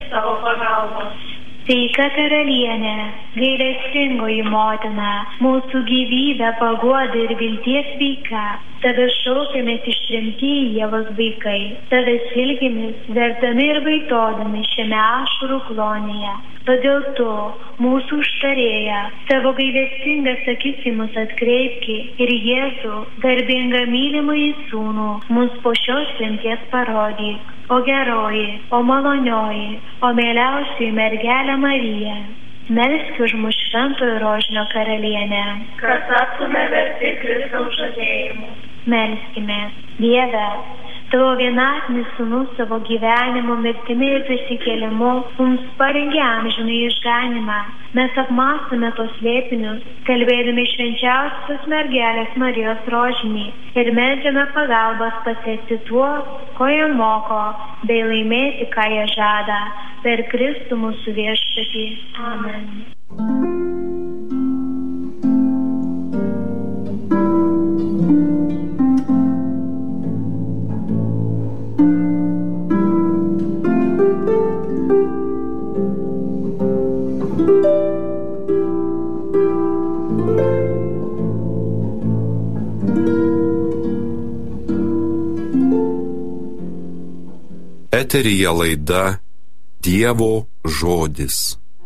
savo pagalbos. Sveika karalienė, gailestingoji motina, mūsų gyvybę paguoda ir vilties sveika. Tave šaukiamės ištremti Ievos vaikai, tave ilgimės, vertami ir vaitodami šiame ašarų klonyje. Todėl tu, mūsų užtarėja, savo gailestingas akis į mus atkreipki ir Jėzų, garbingą mylimąjį sūnų, mums po šios šventies parodyk. O geroji, o malonioji, o mieliausioji mergelė Marija, melsk už mus šventojo rožinio karalienę, kad taptume verti Kristaus žadėjimų. Melskime, Dieve, tavo vienatinis sūnus savo gyvenimu, mirtimi ir prisikėlimu mums parengė amžinąjį išganymą. Mes apmąstome tos slėpinius, kalbėdami švenčiausios mergelės Marijos rožinį ir meldžiame pagalbos pasiekti tuo, ko jie moko, bei laimėti, ką jie žada, per Kristų mūsų viešpatį. Amen. Eteryje laida Dievo žodis.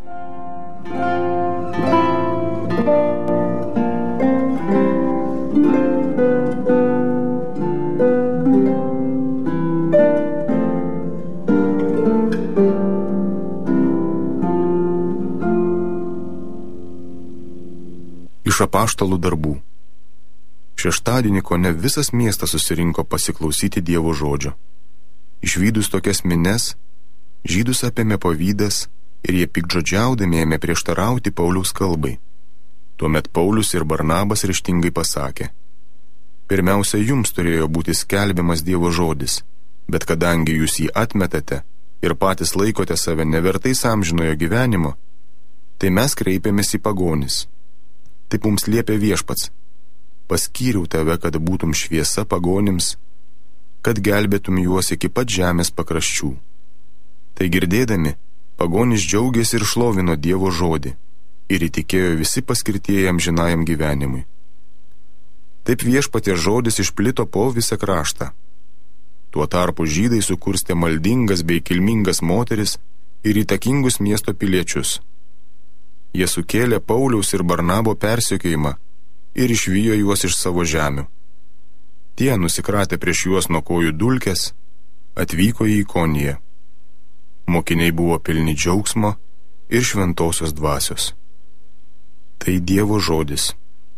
Iš apaštalų darbų. Šeštadienį kone visas miestas susirinko pasiklausyti Dievo žodžio. Išvydus tokias mines, žydus apėmė pavydas ir jie piktžodžiaudami ėmė prieštarauti Pauliaus kalbai. Tuomet Paulius ir Barnabas ryžtingai pasakė: pirmiausia, jums turėjo būti skelbiamas Dievo žodis, bet kadangi jūs jį atmetate ir patys laikote save nevertais amžinojo gyvenimo, tai mes kreipėmės į pagonis. Taip mums liepė viešpats: paskyriau tave, kad būtum šviesa pagonims, kad gelbėtum juos iki pat žemės pakraščių. Tai girdėdami, pagonys džiaugėsi ir šlovino Dievo žodį ir įtikėjo visi paskirtieji amžinajam gyvenimui. Taip viešpaties žodis išplito po visą kraštą. Tuo tarpu žydai sukurstė maldingas bei kilmingas moteris ir įtakingus miesto piliečius. Jie sukėlė Pauliaus ir Barnabo persekiojimą ir išvijo juos iš savo žemių. Tie, nusikratę prieš juos nuo kojų dulkes, atvyko į Ikoniją. Mokiniai buvo pilni džiaugsmo ir šventosios dvasios. Tai Dievo žodis.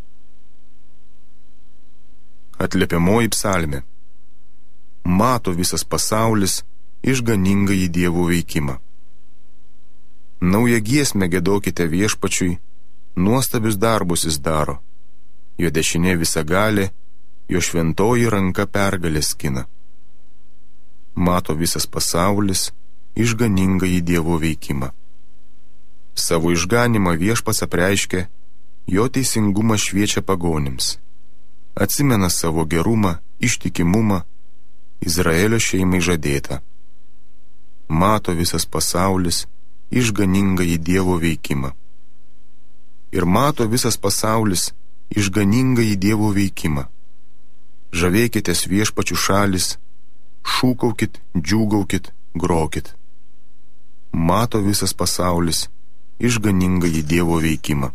Atliepiamoji psalmė. Mato visas pasaulis išganingąjį Dievo veikimą. Naują giesmę giedokite viešpačiui, nuostabius darbus jis daro. Jo dešinė visagalė, jo šventoji ranka pergalę skina. Mato visas pasaulis išganingąjį Dievo veikimą. Savo išganimą viešpats apreiškė, jo teisingumą šviečia pagonims. Atsimena savo gerumą, ištikimumą, Izraelio šeimai žadėtą. Mato visas pasaulis išganingąjį Dievo veikimą. Ir mato visas pasaulis išganingąjį Dievo veikimą. Žavėkitės viešpačių šalis, šūkaukit, džiūgaukit, grokit. Mato visas pasaulis išganingąjį Dievo veikimą.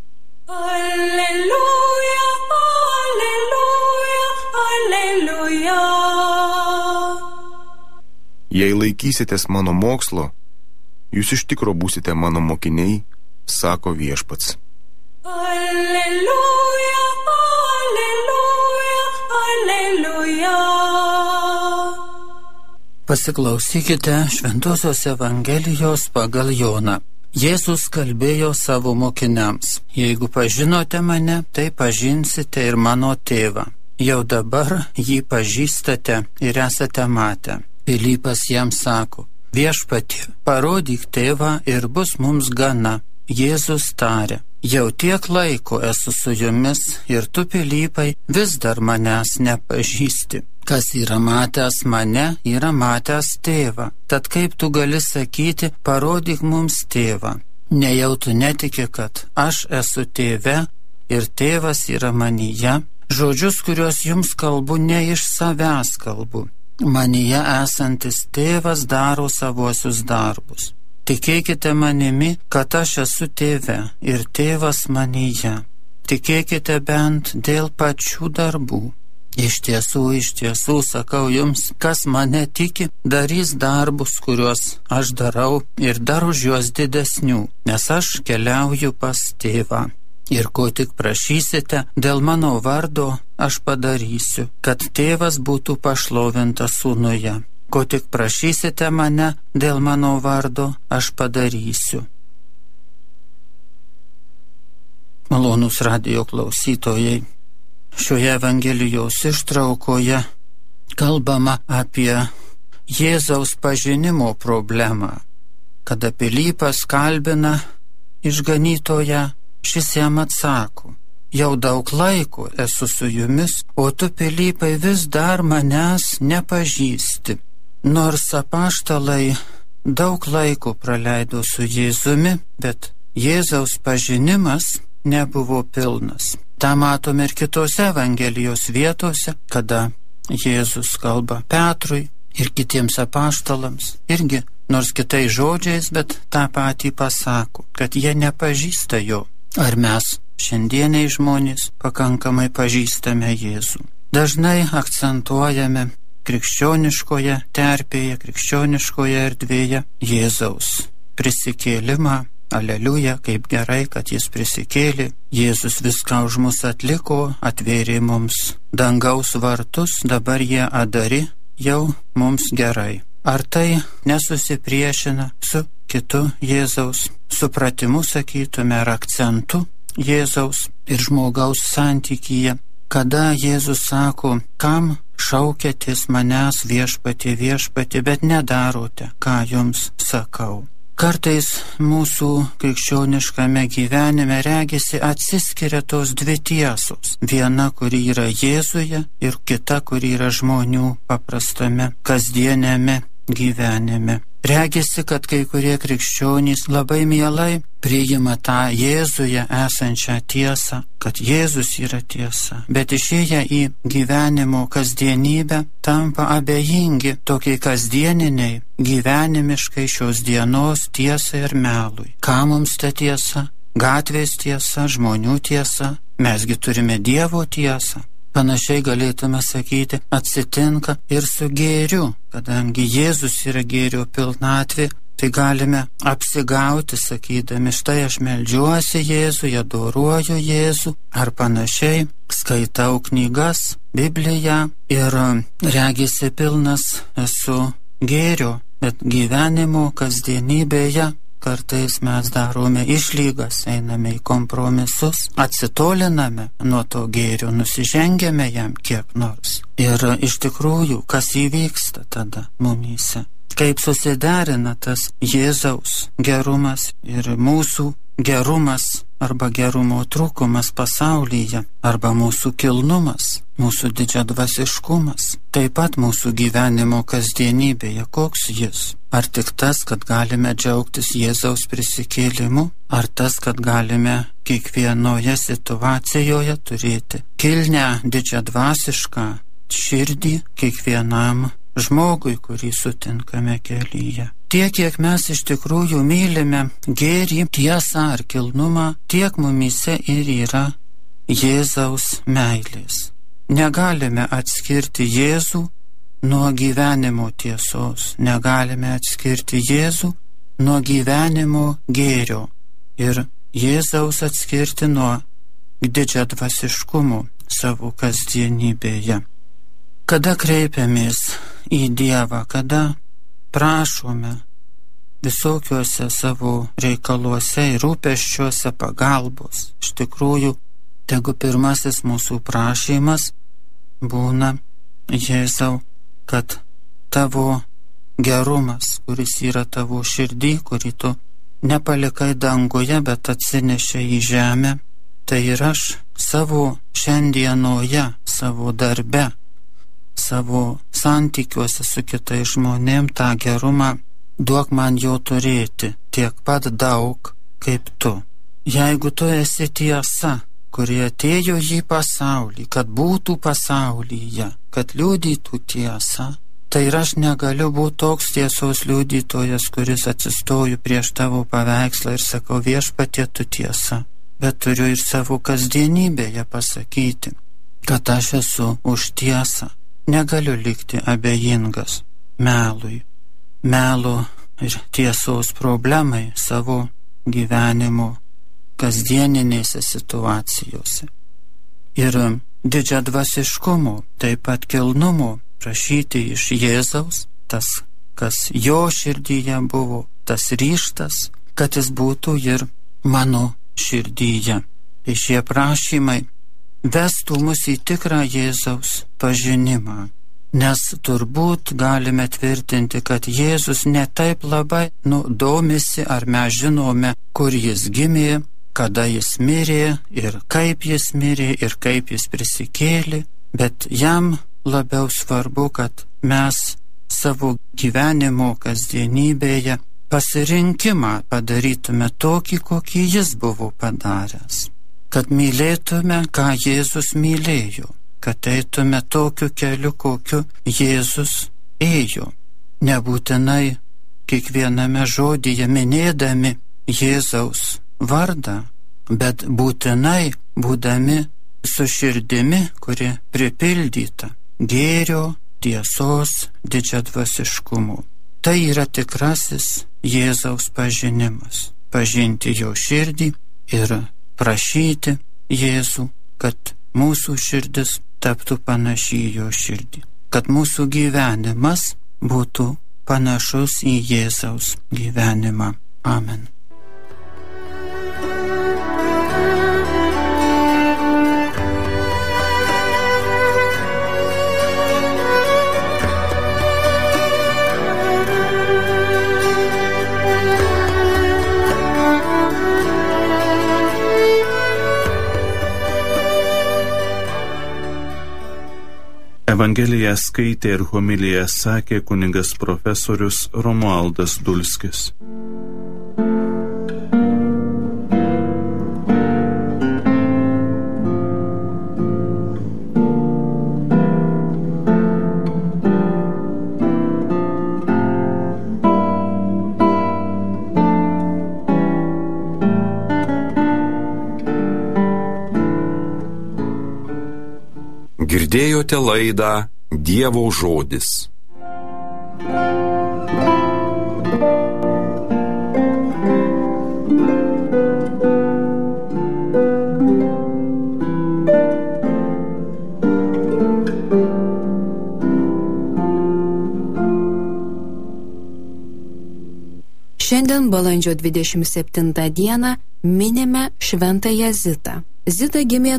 Alleluja, alleluja, alleluja. Jei laikysitės mano mokslo, jūs iš tikro būsite mano mokiniai, sako viešpats. Alleluja, alleluja, alleluja. Pasiklausykite Šventosios Evangelijos pagal Joną. Jėzus kalbėjo savo mokiniams: jeigu pažinote mane, tai pažinsite ir mano tėvą. Jau dabar jį pažįstate ir esate matę. Pilypas jam sako: viešpatie, parodyk tėvą ir bus mums gana. Jėzus tarė: jau tiek laiko esu su jumis ir tu, Pilypai, vis dar manęs nepažįsti. Kas yra matęs mane, yra matęs tėvą. Tad kaip tu gali sakyti, parodyk mums tėvą? Nejau tu netiki, kad aš esu tėve ir tėvas yra manyje? Žodžius, kuriuos jums kalbu, ne iš savęs kalbu. Manyje esantis tėvas daro savuosius darbus. Tikėkite manimi, kad aš esu tėve ir tėvas manyje. Tikėkite bent dėl pačių darbų. Iš tiesų, sakau jums, kas mane tiki, darys darbus, kuriuos aš darau ir dar už juos didesnių, nes aš keliauju pas tėvą. Ir ko tik prašysite dėl mano vardo, aš padarysiu, kad tėvas būtų pašlovintas sūnuje. Ko tik prašysite mane dėl mano vardo, aš padarysiu. Malonūs radijo klausytojai, šioje Evangelijos ištraukoje kalbama apie Jėzaus pažinimo problemą. Kada Pilypas kalbina išganytoją, šis jam atsako: jau daug laiko esu su jumis, o tu, Pilypai, vis dar manęs nepažįsti. Nors apaštalai daug laiko praleido su Jėzumi, bet Jėzaus pažinimas nebuvo pilnas. Ta matome ir kitose Evangelijos vietose, kada Jėzus kalba Petrui ir kitiems apaštalams, irgi nors kitais žodžiais, bet tą patį pasako, kad jie nepažįsta jo. Ar mes, šiandieniai žmonės, pakankamai pažįstame Jėzų? Dažnai akcentuojame krikščioniškoje terpėje, krikščioniškoje erdvėje Jėzaus prisikėlimą. Aleliuja, kaip gerai, kad jis prisikėlė. Jėzus viską už mus atliko, atvėrė mums dangaus vartus, dabar jie atdari, jau mums gerai. Ar tai nesusipriešina su kitu Jėzaus supratimu, sakytume, ar akcentu Jėzaus ir žmogaus santykyje, kada Jėzus sako: kam šaukėtės manęs viešpatie, viešpatie, bet nedarote, ką jums sakau? Kartais mūsų krikščioniškame gyvenime regisi atsiskiria tos dvi tiesos. Viena, kuri yra Jėzuje, ir kita, kuri yra žmonių paprastame, kasdienėme gyvenime. Regisi, kad kai kurie krikščionys labai mielai priima tą Jėzuje esančią tiesą, kad Jėzus yra tiesa, bet išėję į gyvenimo kasdienybę tampa abejingi tokiai kasdieniniai, gyvenimiškai šios dienos tiesai ir melui. Ką mums ta tiesa? Gatvės tiesa, žmonių tiesa, mesgi turime Dievo tiesą. Panašiai galėtume sakyti, atsitinka ir su gėriu. Kadangi Jėzus yra gėrio pilnatvė, tai galime apsigauti, sakydami: štai aš meldžiuosi Jėzų, adoruoju Jėzų, ar panašiai, skaitau knygas, Bibliją ir regisi pilnas esu gėrio, bet gyvenimo kasdienybėje kartais mes darome išlygas, einame į kompromisus, atsitoliname nuo to gėrio, nusižengiame jam kiek nors. Ir iš tikrųjų, kas įvyksta tada mumyse? Kaip susiderina tas Jėzaus gerumas ir mūsų gerumas arba gerumo trūkumas pasaulyje, arba mūsų kilnumas, mūsų didžiadvasiškumas, taip pat mūsų gyvenimo kasdienybėje, koks jis? Ar tik tas, kad galime džiaugtis Jėzaus prisikėlimu, ar tas, kad galime kiekvienoje situacijoje turėti kilnią didžiadvasišką širdį kiekvienam žmogui, kurį sutinkame kelyje? Tiek, kiek mes iš tikrųjų mylime gėrį, tiesą ar kilnumą, tiek mumyse ir yra Jėzaus meilės. Negalime atskirti Jėzų nuo gyvenimo tiesos, negalime atskirti Jėzų nuo gyvenimo gėrio ir Jėzaus atskirti nuo didžiadvasiškumo savo kasdienybėje. Kada kreipiamės į Dievą, kada prašome visokiuose savo reikaluose ir rūpesčiuose pagalbos, iš tikrųjų, tegu pirmasis mūsų prašymas būna: Jėzau, kad tavo gerumas, kuris yra tavo širdį, kurį tu nepalikai danguje, bet atsinešė į žemę, tai ir aš savo šiandienoje, savo darbe, savo santykiuose su kitais žmonėm tą gerumą, duok man jo turėti tiek pat daug kaip tu. Jeigu tu esi tiesa, kurie atėjo į pasaulį, kad būtų pasaulyje, kad liudytų tiesą, tai ir aš negaliu būti toks tiesos liudytojas, kuris atsistoju prieš tavo paveikslą ir sakau, Viešpatie, tu tiesa, bet turiu ir savo kasdienybėje pasakyti, kad aš esu už tiesą. Negaliu likti abejingas melui, melo ir tiesos problemai savo gyvenimo kasdieninėse situacijose. Ir didžiadvasiškumo, taip pat kilnumo prašyti iš Jėzaus, tas, kas jo širdyje buvo, tas ryžtas, kad jis būtų ir mano širdyje. Tai šie prašymai vestų mus į tikrą Jėzaus pažinimą, nes turbūt galime tvirtinti, kad Jėzus netaip labai domisi, ar mes žinome, kur jis gimė, kada jis mirė ir kaip jis prisikėlė, bet jam labiau svarbu, kad mes savo gyvenimo kasdienybėje pasirinkimą padarytume tokį, kokį jis buvo padaręs. Kad mylėtume, ką Jėzus mylėjo, kad eitume tokiu keliu, kokiu Jėzus ėjo. Nebūtinai kiekviename žodyje minėdami Jėzaus vardą, bet būtinai būdami su širdimi, kuri pripildyta gėrio, tiesos, didžiadvasiškumu. Tai yra tikrasis Jėzaus pažinimas. Pažinti jo širdį ir prašyti Jėzų, kad mūsų širdis taptų panaši į jo širdį, kad mūsų gyvenimas būtų panašus į Jėzaus gyvenimą. Amen. Evangeliją skaitė ir homiliją sakė kunigas profesorius Romualdas Dulskis. Girdėjote laidą Dievo žodis. Šiandien balandžio 27 dieną minime Šventąją Zitą. Zita gimė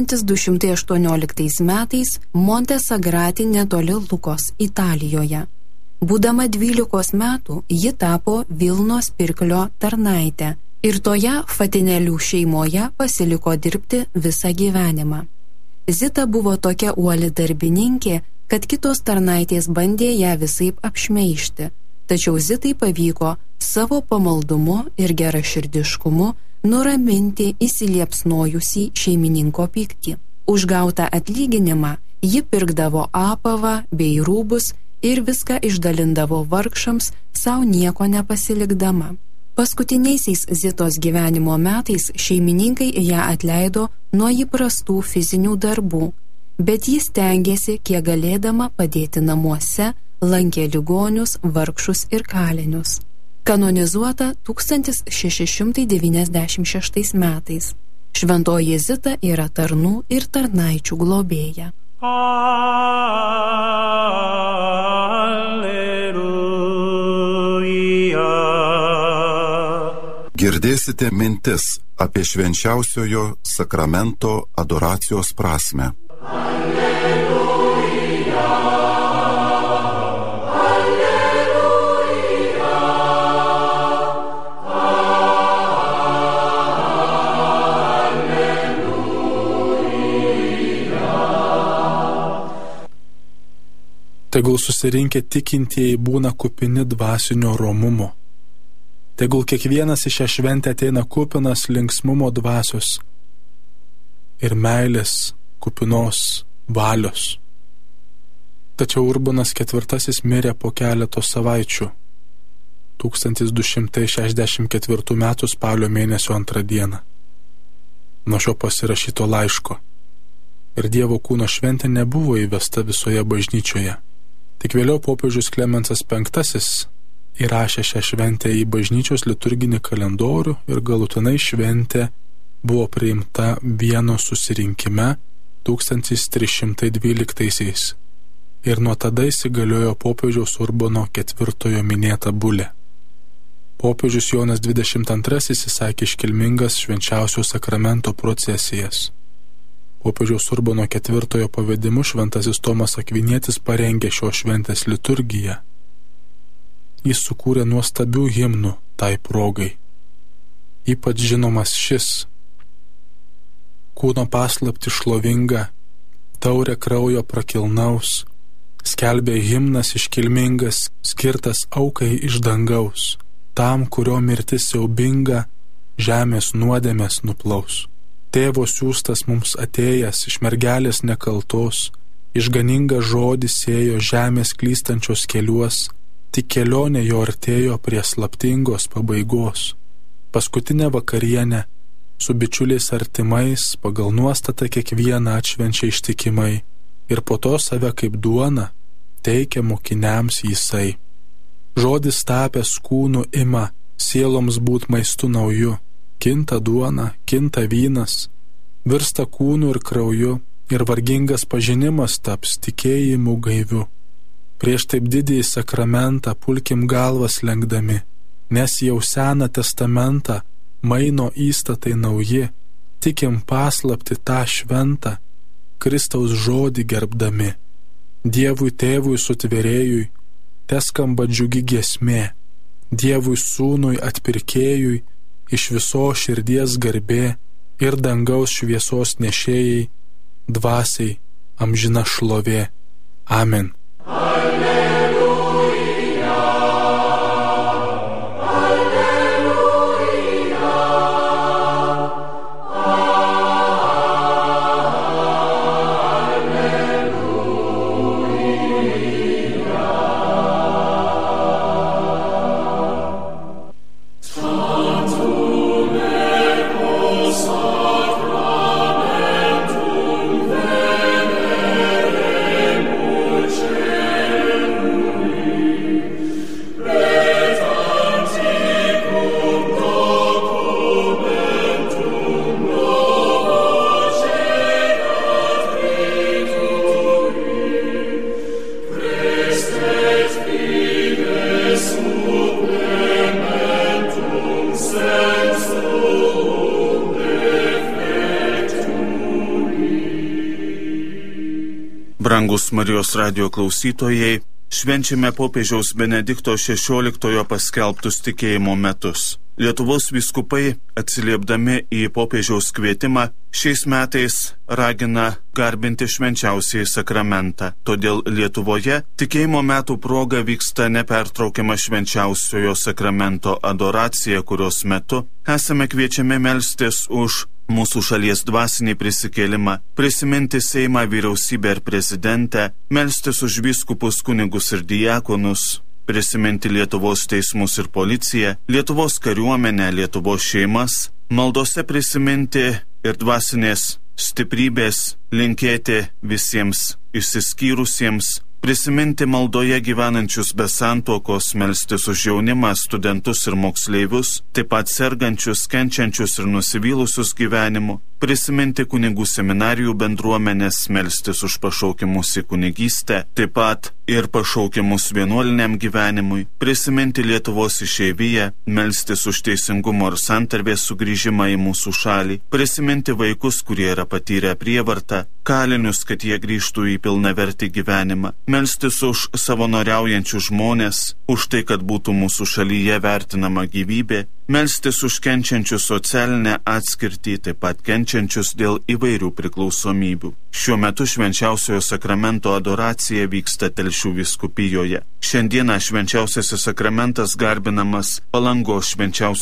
1218 metais Monte Sagrati netoli Lukos, Italijoje. Būdama 12 metų, ji tapo Vilnos pirklio tarnaitė ir toje Fatinelių šeimoje pasiliko dirbti visą gyvenimą. Zita buvo tokia uoli darbininkė, kad kitos tarnaitės bandė ją visaip apšmeižti, tačiau Zitai pavyko savo pamaldumu ir geraširdiškumu nuraminti įsiliepsnojusį šeimininko pyktį. Už gautą atlyginimą ji pirkdavo apavą bei rūbus ir viską išdalindavo vargšams, savo nieko nepasilikdama. Paskutiniaisiais Zitos gyvenimo metais šeimininkai ją atleido nuo įprastų fizinių darbų, bet ji stengėsi kiek galėdama padėti namuose, lankė ligonius, vargšus ir kalinius. Kanonizuota 1696 metais. Šventoji Zita yra tarnų ir tarnaičių globėja. Alleluja. Girdėsite mintis apie švenčiausiojo sakramento adoracijos prasmę. Tegul susirinkę tikintieji būna kupini dvasinio romumo. Tegul kiekvienas į šią šventę ateina kupinas linksmumo dvasios ir meilės kupinos valios. Tačiau Urbanas IV mirė po keletos savaičių, 1264 m. spalio mėnesio 2 dieną. Nuo šio pasirašyto laiško. Ir Dievo kūno šventė nebuvo įvesta visoje bažnyčioje. Tik vėliau popiežius Klemensas V įrašė šią šventę į bažnyčios liturginį kalendorių ir galutinai šventė buvo priimta vieno susirinkime 1312 ir nuo tada įsigaliojo popiežiaus Urbano IV minėta bulė. Popiežius Jonas XXII įsakė iškilmingas švenčiausio sakramento procesijas. Popiežiaus Urbano IV pavedimu šventasis Tomas Akvinietis parengė šios šventės liturgiją. Jis sukūrė nuostabių himnų tai progai. Ypač žinomas šis: kūno paslaptį šlovingą, taurę kraujo prakilnaus, skelbė himnas iškilmingas, skirtas aukai iš dangaus, tam, kurio mirtis siaubinga, žemės nuodėmės nuplaus. Tėvo siųstas mums atėjęs iš mergelės nekaltos, išganingą žodį sėjo žemės klystančios keliuos, tik kelionė jo artėjo prie slaptingos pabaigos. Paskutinę vakarienę su bičiuliais artimais pagal nuostatą kiekvieną atšvenčia ištikimai ir po to save kaip duona teikia mokiniams jisai. Žodis tapęs kūnu ima sieloms būt maistu nauju. Kinta duona, kinta vynas, virsta kūnu ir krauju ir vargingas pažinimas taps tikėjimu gaiviu. Prieš taip didįjį sakramentą pulkim galvas lenkdami, nes jau Seną testamentą maino įstatai nauji, tikim paslapti tą šventą, Kristaus žodį gerbdami. Dievui tėvui sutvėrėjui teskamba džiugi giesmė, Dievui sūnui atpirkėjui iš viso širdies garbė ir dangaus šviesos nešėjai dvasiai amžina šlovė. Amen. Brangus Marijos radijo klausytojai, švenčiame popiežiaus Benedikto XVI paskelbtus tikėjimo metus. Lietuvos vyskupai, atsiliepdami į popiežiaus kvietimą, šiais metais ragina garbinti švenčiausiąjį sakramentą. Todėl Lietuvoje tikėjimo metų proga vyksta nepertraukiama švenčiausiojo sakramento adoracija, kurios metu esame kviečiami melstis už mūsų šalies dvasinį prisikėlimą, prisiminti Seimą, vyriausybę ir prezidentę, melstis už vyskupus, kunigus ir diakonus, prisiminti Lietuvos teismus ir policiją, Lietuvos kariuomenę, Lietuvos šeimas, maldose prisiminti ir dvasinės stiprybės, linkėti visiems išsiskyrusiems, prisiminti maldoje gyvenančius be santuokos, melstis už jaunimą, studentus ir moksleivius, taip pat sergančius, kenčiančius ir nusivylusius gyvenimu, prisiminti kunigų seminarijų bendruomenės, melstis už pašaukimus į kunigystę, taip pat ir pašaukimus vienuoliniam gyvenimui, prisiminti Lietuvos išeiviją, melstis už teisingumo ir santarvės sugrįžimą į mūsų šalį, prisiminti vaikus, kurie yra patyrę prievartą, kalinius, kad jie grįžtų į pilnavertį gyvenimą, melstis už savanoriaujančius žmonės, už tai, kad būtų mūsų šalyje vertinama gyvybė, melstis už kenčiančius socialinę atskirtį, taip pat kenčiančius kenčiančius dėl įvairių priklausomybių. Šiuo metu švenčiausiojo sakramento adoracija vyksta Telšių vyskupijoje. Šiandieną švenčiausiasis sakramentas garbinamas Palangos švenčiausiojo